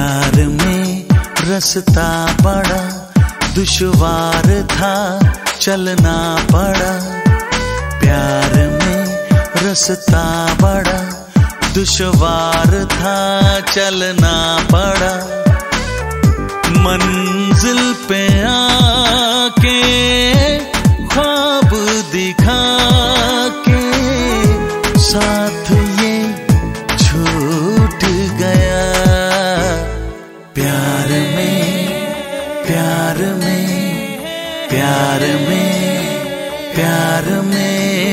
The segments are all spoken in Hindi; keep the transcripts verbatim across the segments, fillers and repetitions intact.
प्यार में रास्ता बड़ा दुश्वार था, चलना पड़ा। प्यार में रास्ता बड़ा दुश्वार था, चलना पड़ा। मंजिल पे आके ख्वाब दिखा के साथ ये छूट गया। प्यार में प्यार में प्यार में प्यार में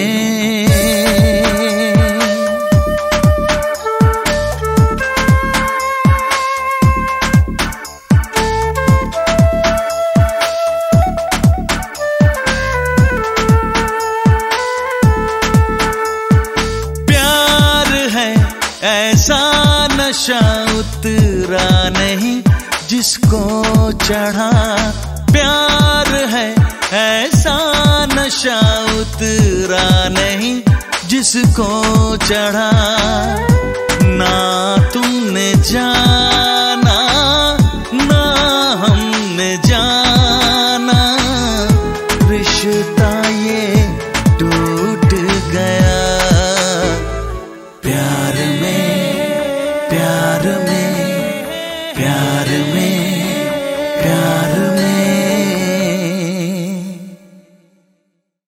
ऐसा नशा उतरा नहीं जिसको चढ़ा। प्यार है ऐसा नशा उतरा नहीं जिसको चढ़ा। ना तुमने जाना ना हमने जाना, रिश्ता ये टूट गया। प्यार में प्यार में प्यार में प्यार